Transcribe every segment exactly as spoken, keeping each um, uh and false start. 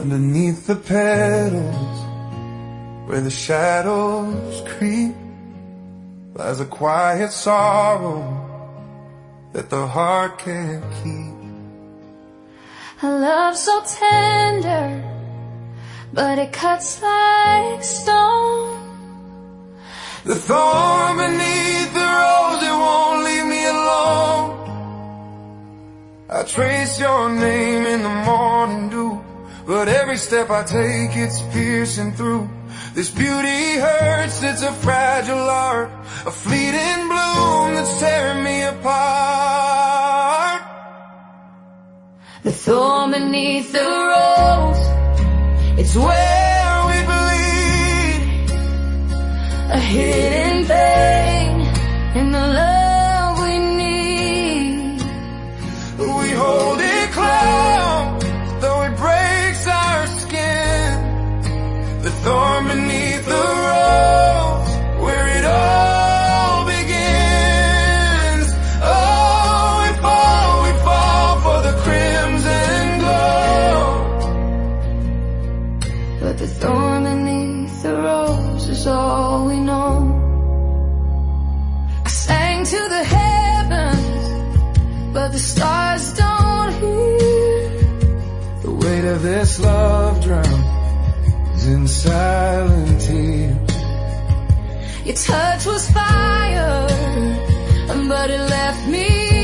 Underneath the petals, where the shadows creep, lies a quiet sorrow that the heart can't keep. A love so tender, but it cuts like stone. The thorn beneath the rose, it won't leave me alone. I trace your name in the morning dew, but every step I take, it's piercing through. This beauty hurts, it's a fragile art, a fleeting bloom that's tearing me apart. The thorn beneath the rose, it's where we bleed. A hidden pain in the love we need. We hold it close, though it breaks our skin. The thorn beneath the rose, where it all begins. Oh, we fall, we fall for the crimson glow. But the thorn beneath the rose is all we know. I sang to the heavens, but the stars don't hear. The weight of this love drowns in silent tears. Your touch was fire, but it left me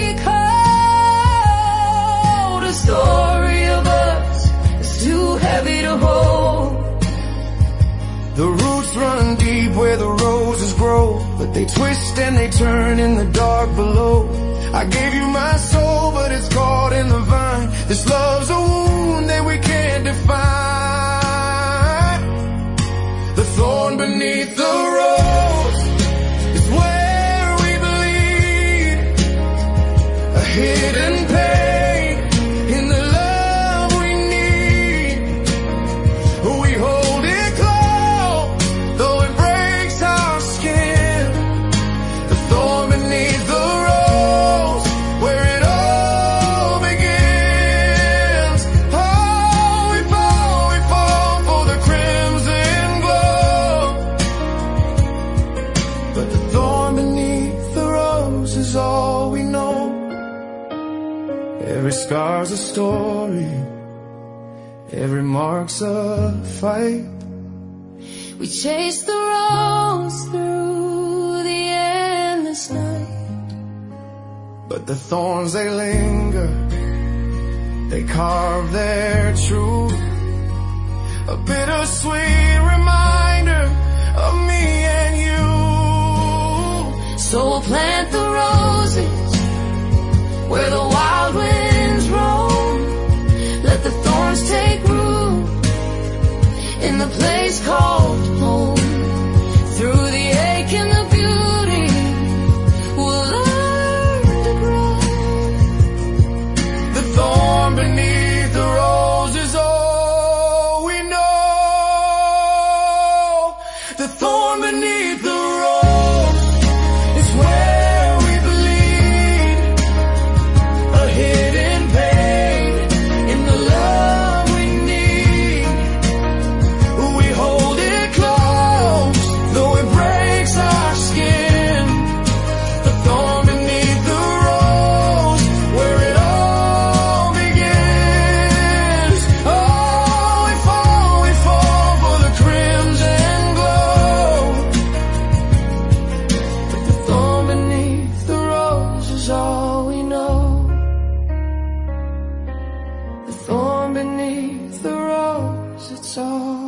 cold. A story of us is too heavy to hold. The roots run deep where the roses grow, but they twist and they turn in the dark below. I gave you my soul, but it's caught in the vine. This love's a wound that we can't define. The thorn beneath the rose is where we bleed. A hidden pain in the love we need. We hold it close, though it breaks our skin. The thorn beneath the rose, where it all begins. Oh, we fall, we fall for the crimson glow. But the thorn beneath the rose is all we know. Every scar's a story, every mark's a fight. We chase the rose through the endless night. But the thorns, they linger, they carve their truth. A bittersweet reminder of me and you. So we'll plant the roses where the wild winds roam. Let the thorns take root in the place called home. Through the ache and the beauty, we'll learn to grow. The thorn beneath the rose is all we know. The thorn beneath the rose is where we bleed. A hidden pain in the love we need. We hold it close, though it breaks our skin. The thorn beneath the rose, where it all begins. Oh, we fall, we fall for the crimson glow. But the thorn beneath the rose is all we know. The thorn beneath the rose, it's all